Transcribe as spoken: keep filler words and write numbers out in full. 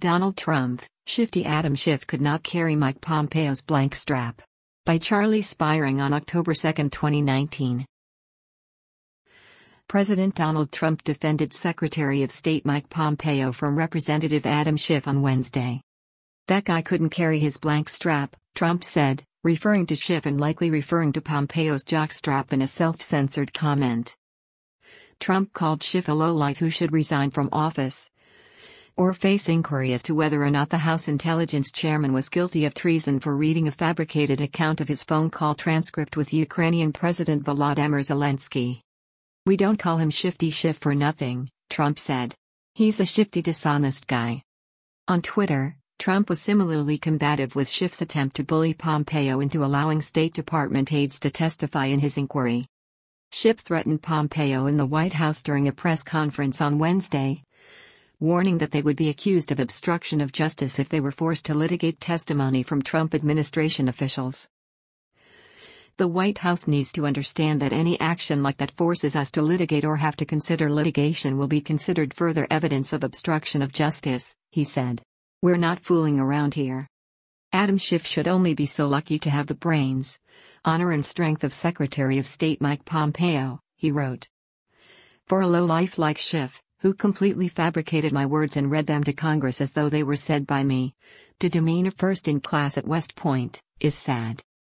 Donald Trump, Shifty Adam Schiff could not carry Mike Pompeo's blank strap. By Charlie Spiring on October second, twenty nineteen. President Donald Trump defended Secretary of State Mike Pompeo from Representative Adam Schiff on Wednesday. "That guy couldn't carry his blank strap," Trump said, referring to Schiff and likely referring to Pompeo's jockstrap in a self-censored comment. Trump called Schiff a lowlife who should resign from office or face inquiry as to whether or not the House Intelligence Chairman was guilty of treason for reading a fabricated account of his phone call transcript with Ukrainian President Volodymyr Zelensky. "We don't call him Shifty Schiff for nothing," Trump said. "He's a shifty, dishonest guy." On Twitter, Trump was similarly combative with Schiff's attempt to bully Pompeo into allowing State Department aides to testify in his inquiry. Schiff threatened Pompeo in the White House during a press conference on Wednesday, warning that they would be accused of obstruction of justice if they were forced to litigate testimony from Trump administration officials. "The White House needs to understand that any action like that forces us to litigate or have to consider litigation will be considered further evidence of obstruction of justice," he said. "We're not fooling around here. Adam Schiff should only be so lucky to have the brains, honor and strength of Secretary of State Mike Pompeo," he wrote. "For a lowlife like Schiff, who completely fabricated my words and read them to Congress as though they were said by me, to demean a first in class at West Point, is sad."